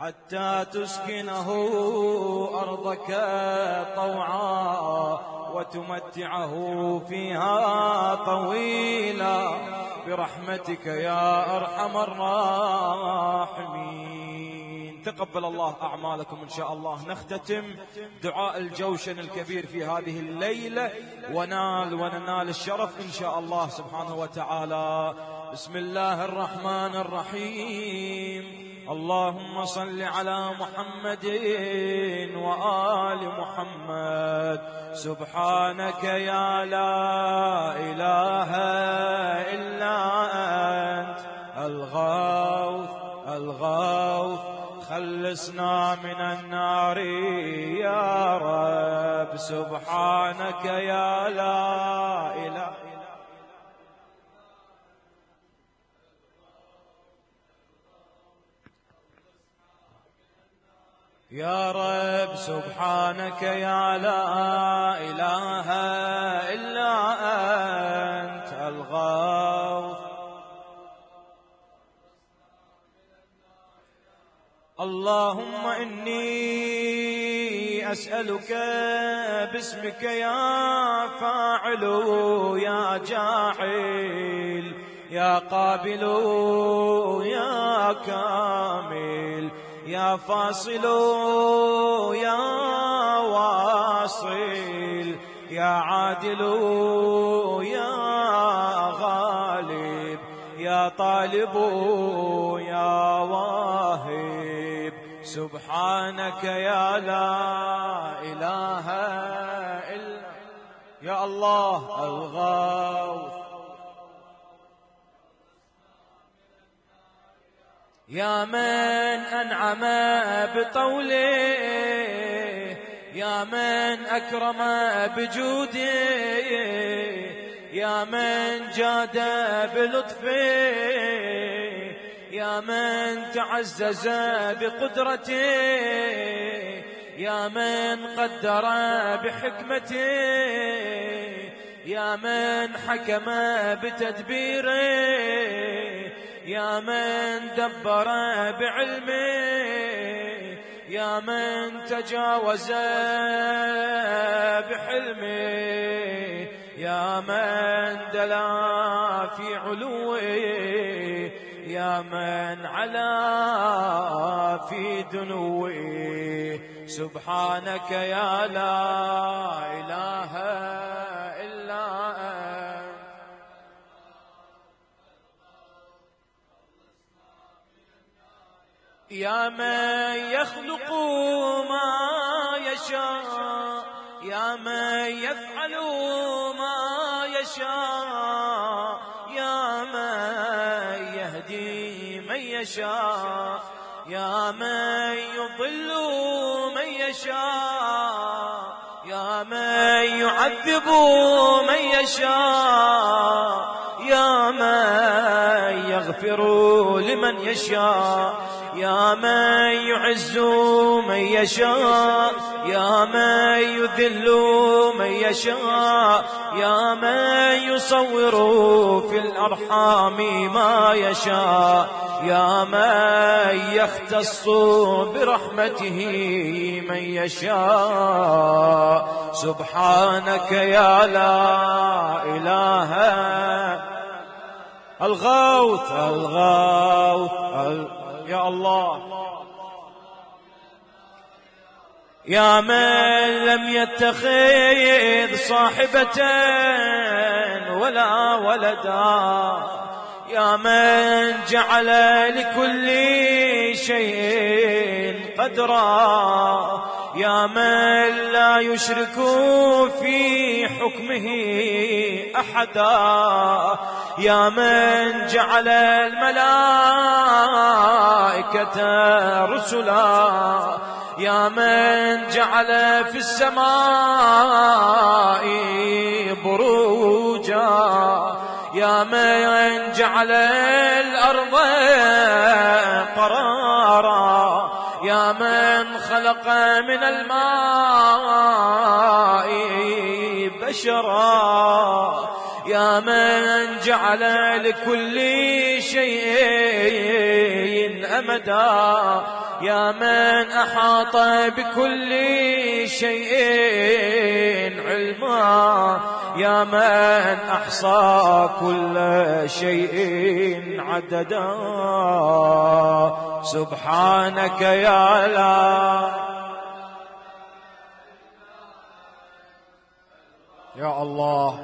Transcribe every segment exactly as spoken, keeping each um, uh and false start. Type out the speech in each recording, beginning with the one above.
حتى تسكنه أرضك طوعا وتمتعه فيها طويلا برحمتك يا أرحم الراحمين. تقبل الله أعمالكم إن شاء الله. نختتم دعاء الجوشن الكبير في هذه الليلة ونال وننال الشرف إن شاء الله سبحانه وتعالى. بسم الله الرحمن الرحيم. اللهم صل على محمد وآل محمد. سبحانك يا لا إله إلا أنت الغوث الغوث خلصنا من النار يا رب. سبحانك يا لا إله يا رب. سبحانك يا لا إله إلا أنت الغوث. اللهم إني أسألك باسمك يا فاعل يا جاعل يا قابل يا كامل يا فاصل يا واصل يا عادل يا غالب يا طالب يا واهب. سبحانك يا لا إله إلا يا الله الغوث. يا من أنعم بطوله يا من أكرم بجوده يا من جاد بلطفه يا من تعزز بقدرته يا من قدر بحكمته يا من حكم بتدبيره يا من دبر بعلمه يا من تجاوز بحلمه يا من دلا في علوه يا من علا في دنوه. سبحانك يا لا إله إلا أنت يا من يخلق ما يشاء يا من يفعل ما يشاء يا من يهدي من يشاء يا من يضل من يشاء يا من يعذب من يشاء يا من يغفر لمن يشاء يا من يعز من يشاء يا من يذل من يشاء يا من يصور في الأرحام ما يشاء يا من يختص برحمته من يشاء. سبحانك يا لا إله الغوث الغوث يا الله. يا من لم يتخذ صاحبة ولا ولدا يا من جعل لكل شيء قدرا يا من لا يشرك في حكمه أحدا يا من جعل الملائكة رسلا يا من جعل في السماء بروجا يا من جعل الأرض قرارا يا من خلق من الماء بشرا يا من جعل لكل شيء أمدا يا من أحاط بكل شيء علما يا من أحصى كل شيء عددا سبحانك يا لا يا الله.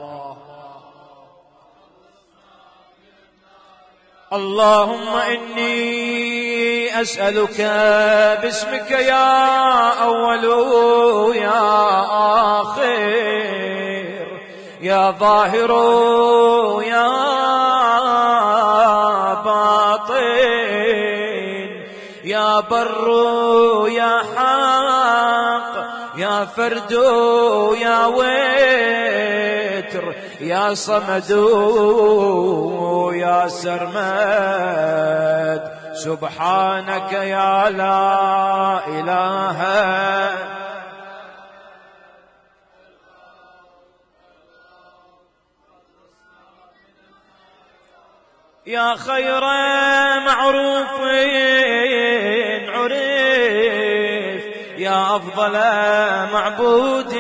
اللهم إني أسألك باسمك يا أول يا آخر يا ظاهر يا باطن يا بر يا حق يا فرد يا وتر يا صمد يا سرمد سبحانك يا لا إله يا خير معروف عرف يا أفضل معبود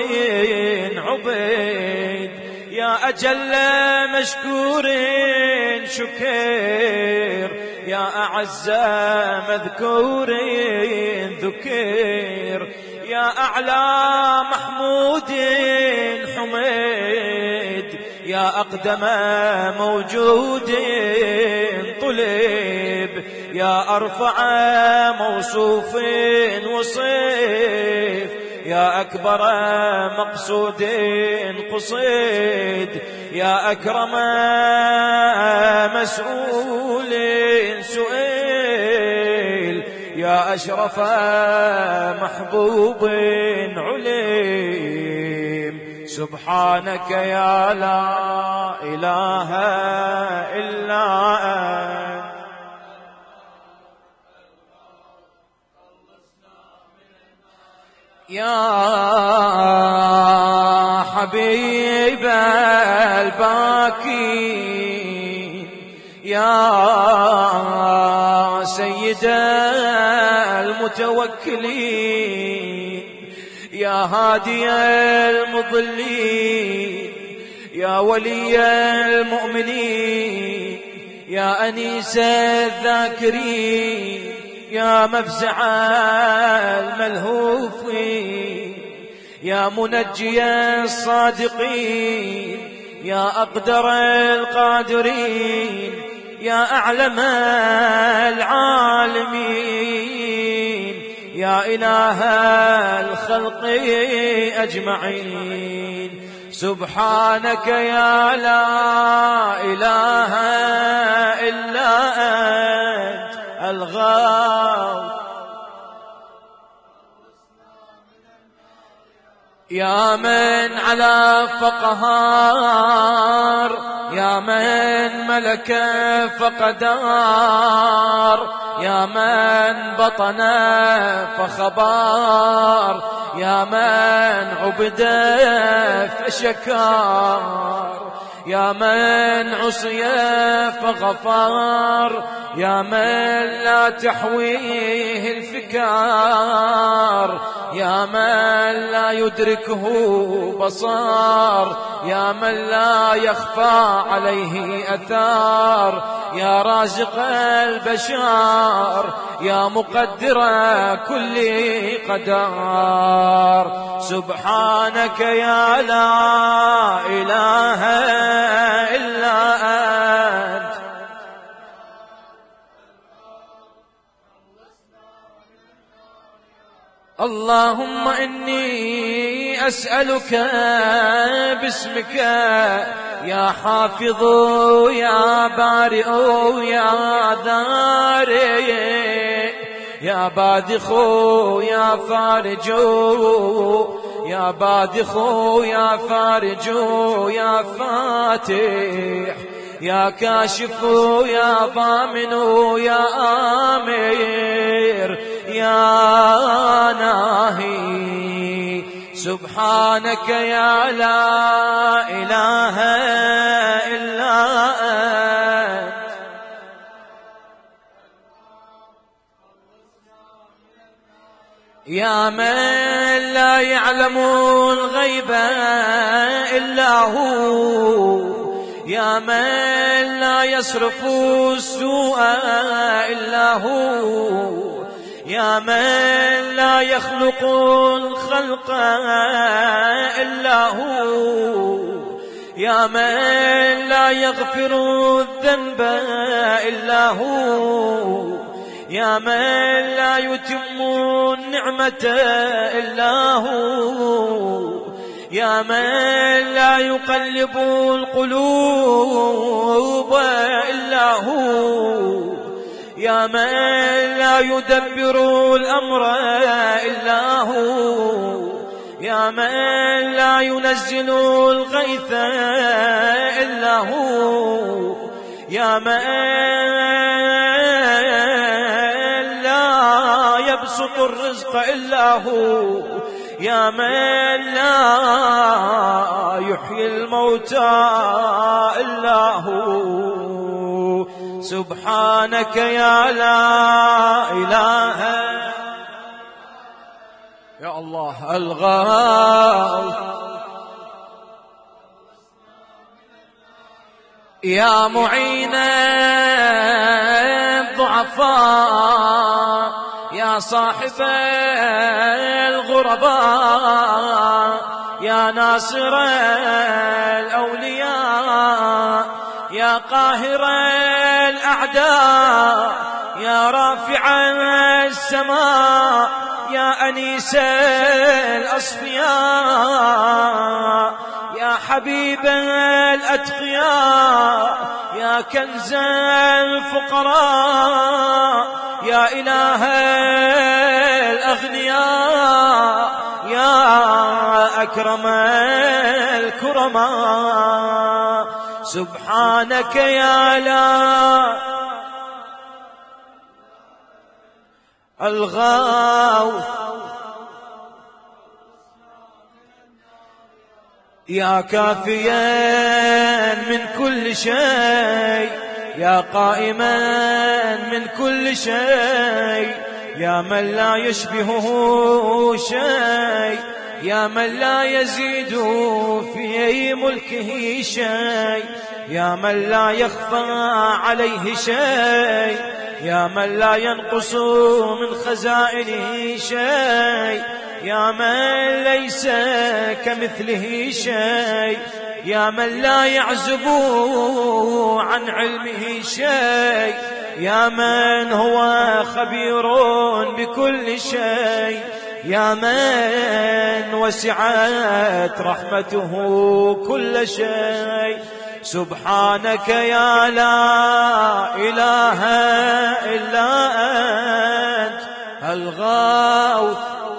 عبيد يا أجل مشكور شكر يا أعز مذكور ذكر يا أعلى محمود حميد يا أقدم موجود طلب يا أرفع موصوف وصف يا أكبر مقصود قصيد يا أكرم مسؤول سئيل يا أشرف محبوب عليم سبحانك يا لا إله إلا أنت يا حبيب الباكين يا سيد المتوكلين يا هادي المضلين يا ولي المؤمنين يا أنيس الذاكرين يا مفزع الملهوفين يا منجي الصادقين يا أقدر القادرين يا أعلم العالمين يا إله الخلق أجمعين سبحانك يا لا إله إلا أنت الغاو يا من على فقهار يا من ملك فقدار يا من بطن فخبار يا من عبد فشكار يا من عصي فغفار يا من لا تحويه الفكار يا من لا يدركه بصار يا من لا يخفى عليه أثار يا رازق البشر يا مقدر كل قدر سبحانك يا لا إله إلا أنت اللهم إني أسألك باسمك يا حافظ يا بارئ يا ذارئ يا باذخ يا فارج يا باذخ يا فارج يا فاتح يا كاشف يا ضامن يا آمر يا ناهي سبحانك يا لا إله إلا أنت يا من لا يعلم الغيب إلا هو، يا من لا يصرف السوء إلا هو، يا من لا يخلق الخلق إلا هو، يا من لا يغفر الذنب إلا هو، يا من لا يتم النعمة إلا هو، يا من لا يقلب القلوب إلا هو، يا من لا يدبر الأمر إلا هو، يا من لا ينزل الغيث إلا هو، يا من لا يبسط الرزق إلا هو، يا من لا يحيي الموتى إلا هو. سبحانك يا لا إله يا الله الغاوث، يا معين الضعفاء، يا صاحب الغرباء، يا ناصر الأولياء، يا قاهر الأعداء، يا رافع السماء، يا أنيس الأصفياء، يا حبيب الأتقياء، يا كنز الفقراء، يا إله الأغنياء، يا أكرم الكرماء. سبحانك يا لا الغاوث، يا كافيا من كل شيء، يا قائما من كل شيء، يا من لا يشبهه شيء، يا من لا يزيد في ملكه شيء، يا من لا يخفى عليه شيء، يا من لا ينقص من خزائنه شيء، يا من ليس كمثله شيء، يا من لا يعزب عن علمه شيء، يا من هو خبير بكل شيء، يا من وسعت رحمته كل شيء. سبحانك يا لا إله إلا أنت الغاوث،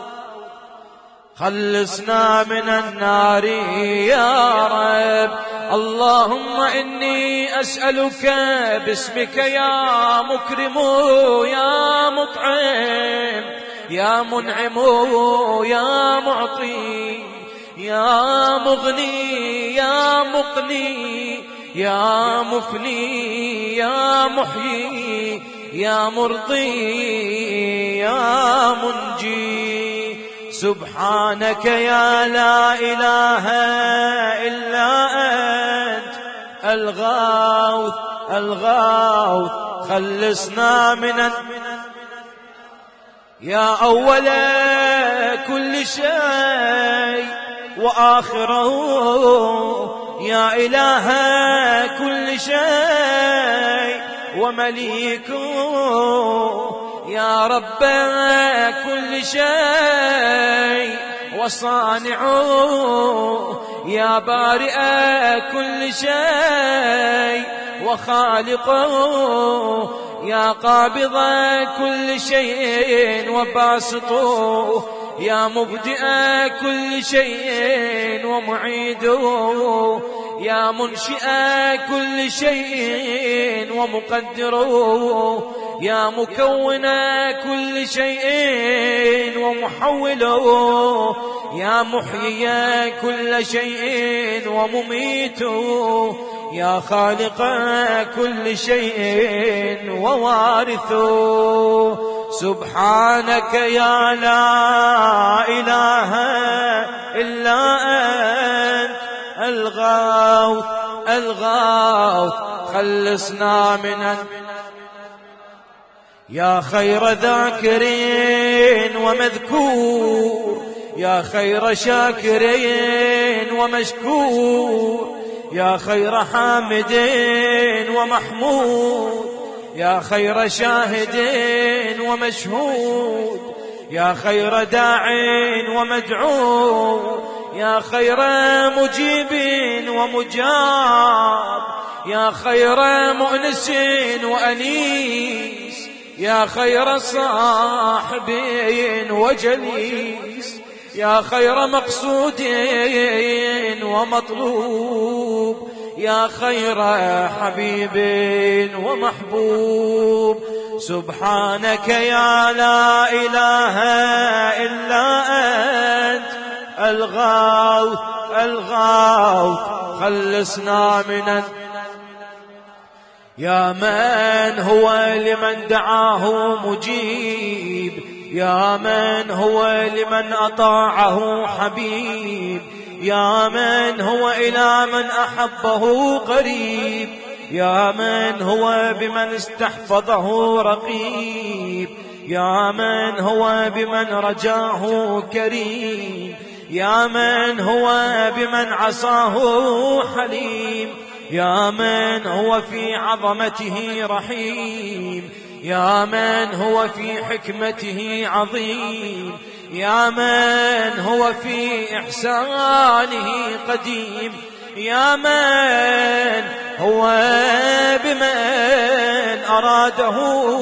خلصنا من النار يا رب. اللهم إني أسألك باسمك يا مكرم يا مطعم يا منعم يا معطي يا مغني يا مقني يا مفني يا محيي يا مرضي يا منجي. سبحانك يا لا إله إلا أنت الغاوث الغاوث، خلصنا من يا أول كل شيء وآخره، يا إله كل شيء ومليكه، يا رب كل شيء وصانعه، يا بارئ كل شيء وخالقه، يا قابض كل شيء وباسطه، يا مبدئ كل شيء ومعيده، يا منشئ كل شيء ومقدره، يا مكون كل شيء ومحوله، يا محيي كل شيء ومميته، يا خالق كل شيء ووارثه. سبحانك يا لا إله إلا أنت الغوث الغوث خلصنا من يا خير ذاكرين ومذكور يا خير شاكرين ومشكور يا خير حامدين ومحمود يا خير شاهدين ومشهود يا خير داعين ومدعو يا خير مجيب ومجاب يا خير مؤنس وأنيس يا خير صاحب وجليس يا خير مقصود ومطلوب يا خير حبيب ومحبوب سبحانك يا لا إله إلا أنت الغوث الغوث خلصنا من يا من هو لمن دعاه مجيب يا من هو لمن أطاعه حبيب يا من هو إلى من أحبه قريب يا من هو بمن استحفظه رقيب يا من هو بمن رجاه كريم يا من هو بمن عصاه حليم يا من هو في عظمته رحيم يا من هو في حكمته عظيم يا من هو في إحسانه قديم يا من هو بمن أراده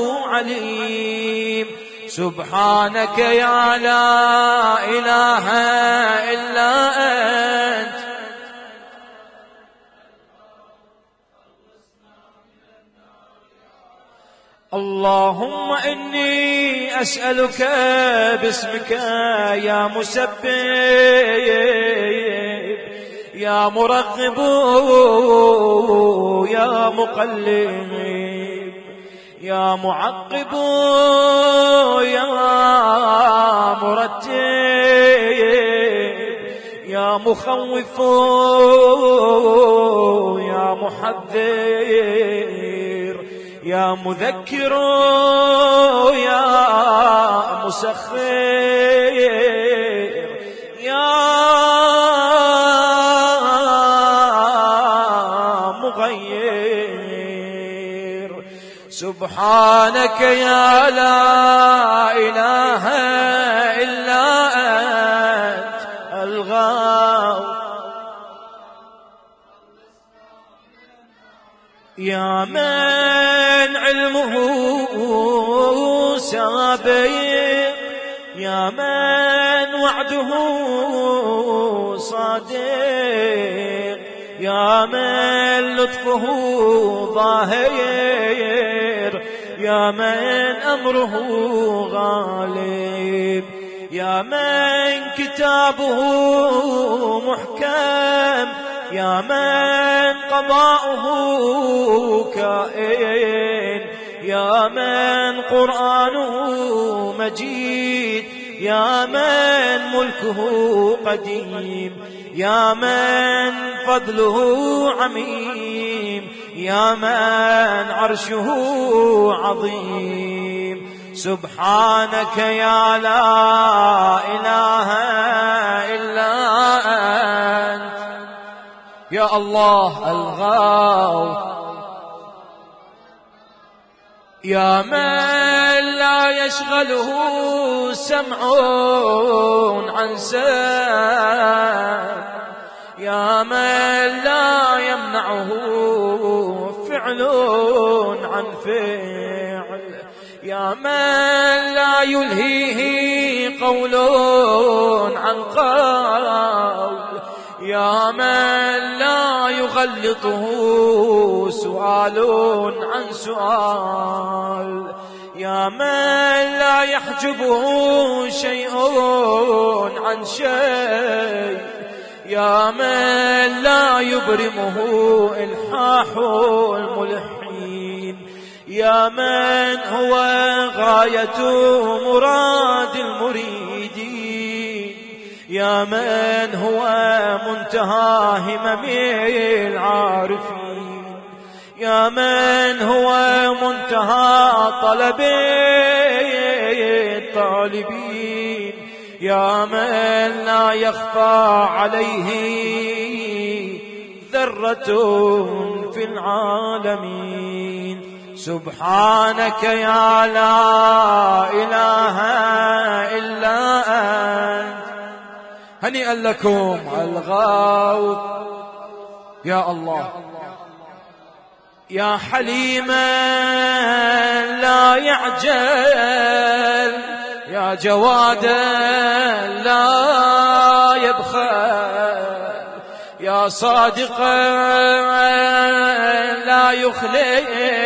عليم سبحانك يا لا إله إلا أنت اللهم إني أسألك باسمك يا مسبب يا مرغب يا مقلب يا معقب يا مرتب يا مخوف يا محذر يا مذكر يا مسخر يا مغير سبحانك يا لا إله إلا أنت الغوث يا من علمه سابق يا من وعده صادق يا من لطفه ظاهر يا من أمره غالب يا من كتابه محكم يا من قضاؤه كائن يا من قرآنه مجيد يا من ملكه قديم يا من فضله عميم يا من عرشه عظيم سبحانك يا لا إله إلا أنت يا الله الغوث يا من لا يشغله سمع عن سمع يا من لا يمنعه فعل عن فعل يا من لا يلهيه قول عن قول يا من لا يغلطه سؤال عن سؤال يا من لا يحجبه شيء عن شيء يا من لا يبرمه إلحاح الملحين يا من هو غاية مراد المريدين، يا من هو منتهى همم العارفين، يا من هو منتهى طلب الطالبين، يا من لا يخفى عليه ذرة في العالمين. سبحانك يا لا إله إلا أنت. هنيئا لكم الغوث يا الله. يا حليما لا يعجل، يا جوادا لا يبخل، يا صادقا لا يخلف،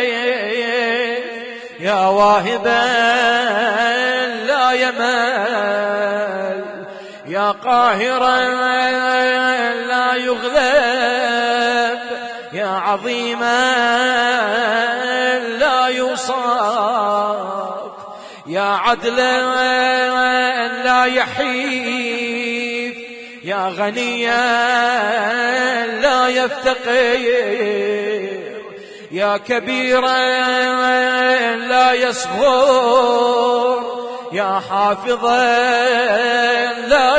يا واهبا لا يمل، يا قاهرا لا يغلب، يا عظيما لا يوصف، يا عدلا لا يحيف، يا غنيا لا يفتقر، يا كبيرا لا يصغر، يا حافظا لا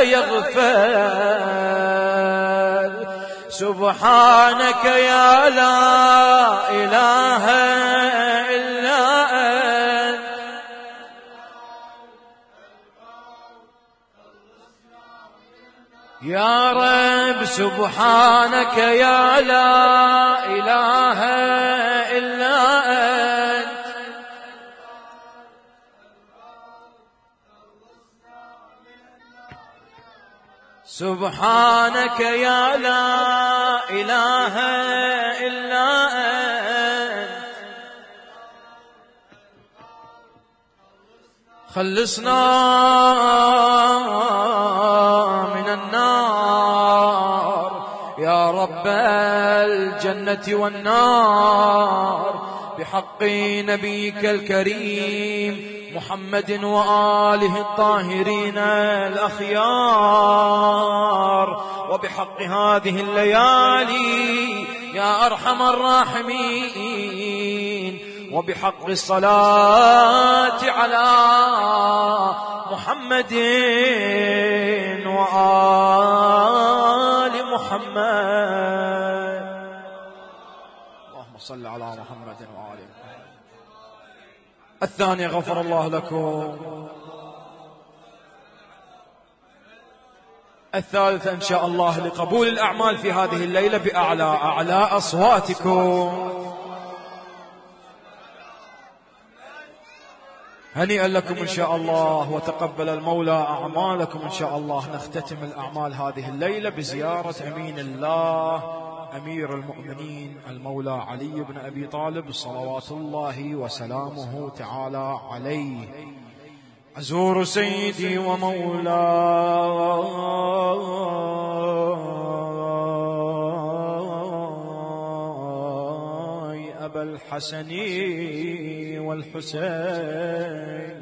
يغفل. سبحانك يا لا إله إلا أنت. يا رب سبحانك يا لا إله إلا أنت. سبحانك يا لا إله إلا أنت. خلصنا من النار يا رب الجنة والنار، بحق نبيك الكريم محمد وآله الطاهرين الأخيار، وبحق هذه الليالي يا أرحم الراحمين، وبحق الصلاة على محمد وآل محمد. اللهم صل على محمد وآل محمد. الثانية غفر الله لكم. الثالثة إن شاء الله لقبول الأعمال في هذه الليلة بأعلى أعلى أصواتكم. هنيئا لكم إن شاء الله، وتقبل المولى أعمالكم إن شاء الله. نختتم الأعمال هذه الليلة بزيارة أمين الله أمير المؤمنين المولى علي بن أبي طالب صلوات الله وسلامه تعالى عليه. أزور سيدي ومولاي أبا الحسن والحسين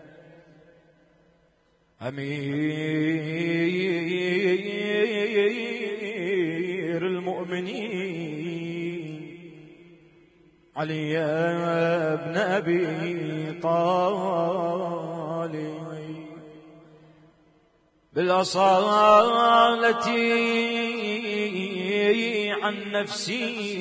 أمير المؤمنين علي بن أبي طالب، بالأصالة عن نفسي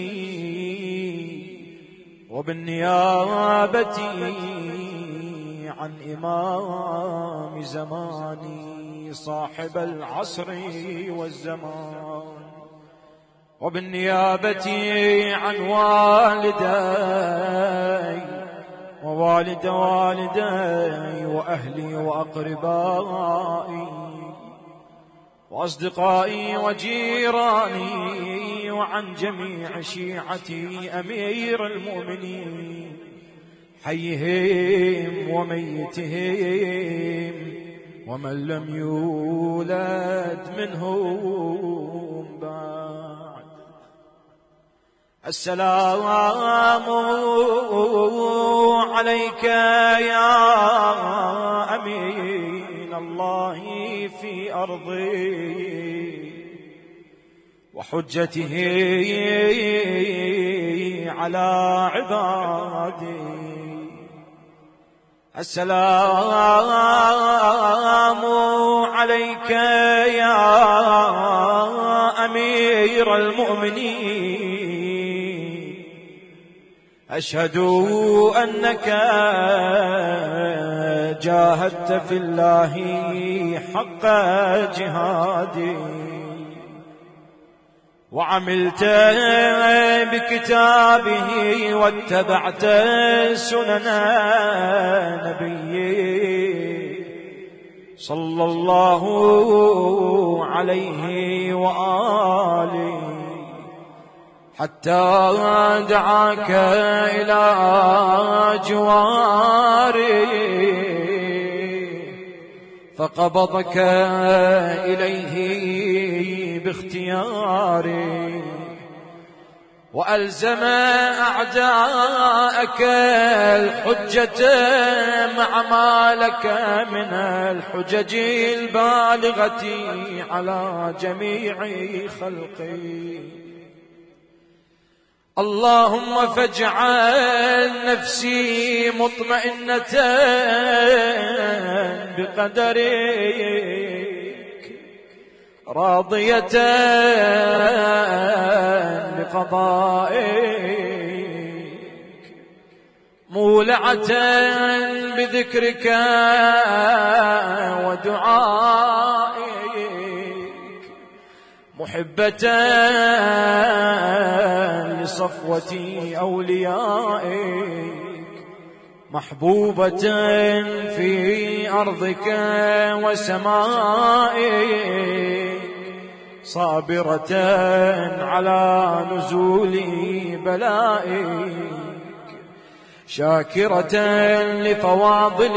وبالنيابة عن إمام زماني صاحب العصر والزمان، وبالنيابة عن والدي ووالد والدي وأهلي وأقربائي وأصدقائي وجيراني، وعن جميع شيعتي أمير المؤمنين حيهم وميتهم ومن لم يولد منهم بعد. السلام عليك يا أمين الله في أرضي وحجته على عبادي. السلام عليك يا أمير المؤمنين أشهد أنك جاهدت في الله حق جهادي وعملت بكتابه واتبعت سنن نبيه صلى الله عليه وآله حتى دعاك إلى جواره فقبضك إليه باختياره وألزم أعداءك الحجة مع ما لك من الحجج البالغة على جميع خلقه. اللهم فاجعل نفسي مطمئنة بقدرك راضية بقضائك مولعة بذكرك ودعائك محبة لصفوة أوليائك محبوبة في أرضك وسمائك صابرة على نزول بلائك شاكرة لفواضل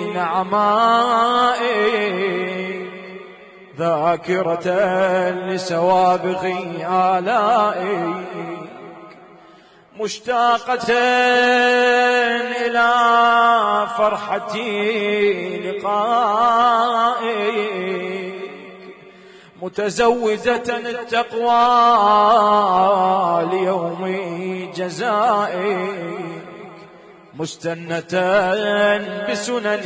نعمائك ذاكرة لسوابغ آلائك مشتاقة إلى فرحة لقائك متزوجة التقوى ليوم جزائك مستنة بسنن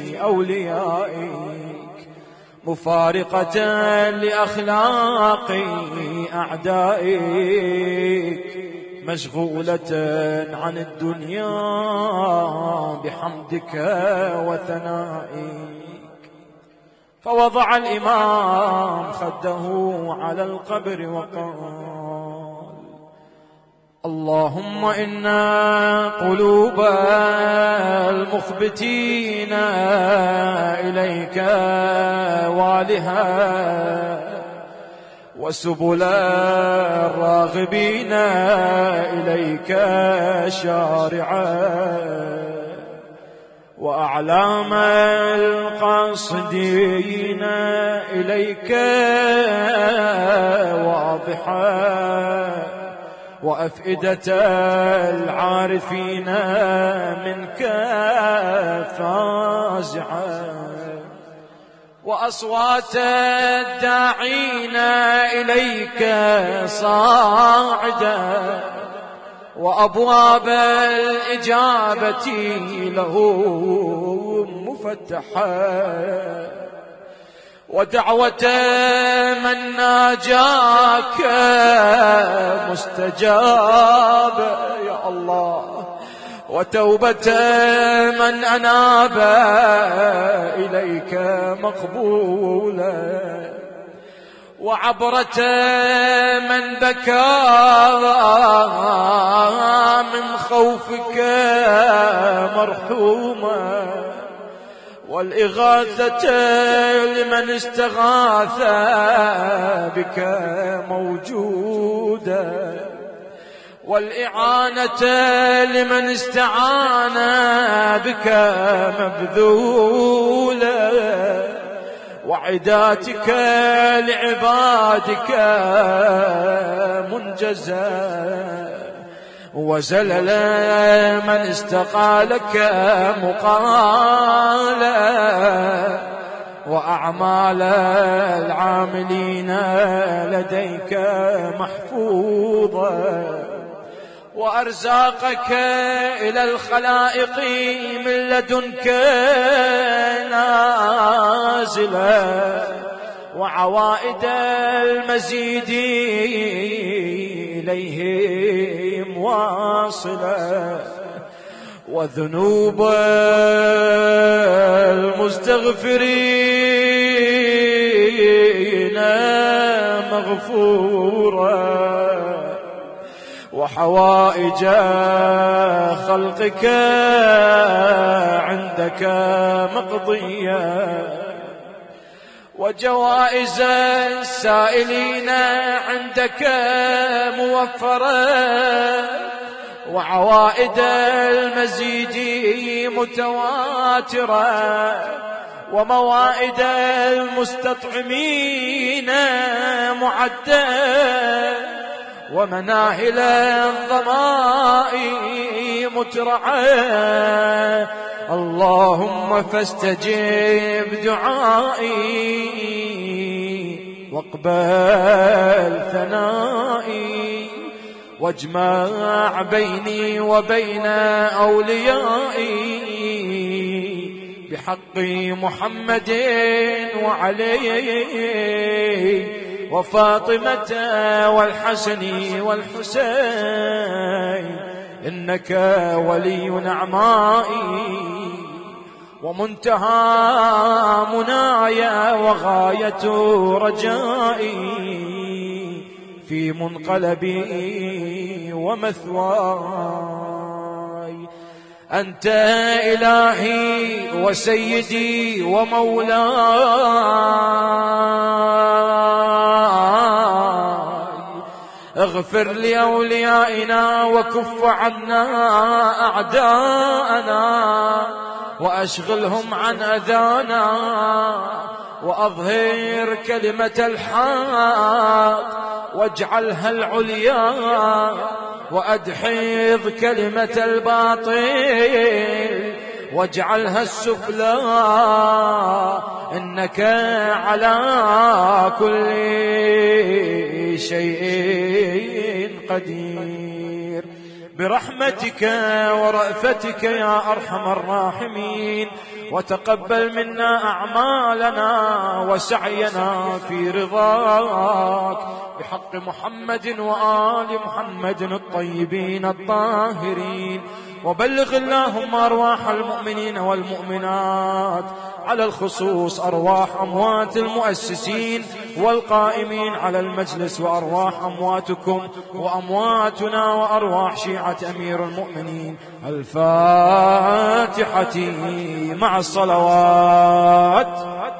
أوليائك مفارقة لأخلاق أعدائك مشغولة عن الدنيا بحمدك وثنائك. فوضع الإمام خده على القبر وقال اللهم إنا قلوب المخبتين إليك والها وسبل الراغبين إليك شارعا وأعلام القاصدين إليك واضحا وأفئدة العارفين منك فازعا وأصوات الداعين إليك صاعدا وأبواب الإجابة لهم مفتحا ودعوة من ناجاك مستجاب يا الله وتوبة من أناب إليك مقبولا وعبرة من بكى من خوفك مرحوما والإغاثة لمن استغاث بك موجودا والإعانة لمن استعان بك مبذولا وعداتك لعبادك منجزة، وزلل من استقالك مقالا، وأعمال العاملين لديك محفوظة، وأرزاقك إلى الخلائق من لدنك نازلة، وعوائد المزيد إليهم واصلة، وذنوب المستغفرين مغفورة، وحوائج خلقك عندك مقضية، وجوائز السائلين عندك موفرة، وعوائد المزيد متواترة، وموائد المستطعمين معدة، ومناهل الظماء مترعة. اللهم فاستجب دعائي واقبل ثنائي، واجمع بيني وبين أوليائي بحق محمد وعلي وفاطمة والحسن والحسين، إنك ولي نعمائي ومنتهى مناي وغاية رجائي في منقلبي ومثواي. أنت إلهي وسيدي ومولاي، اغفر لأوليائنا وكف عنا أعداءنا، وأشغلهم عن أذانا، وأظهر كلمة الحق واجعلها العليا، وأدحض كلمة الباطل واجعلها السفلى، إنك على كل شيء قدير. برحمتك ورأفتك يا أرحم الراحمين، وتقبل منا أعمالنا وسعينا في رضاك بحق محمد وآل محمد الطيبين الطاهرين. وبلغ اللهم أرواح المؤمنين والمؤمنات، على الخصوص أرواح أموات المؤسسين والقائمين على المجلس، وأرواح أمواتكم وأمواتنا وأرواح شيعة أمير المؤمنين. الفاتحة مع الصلوات.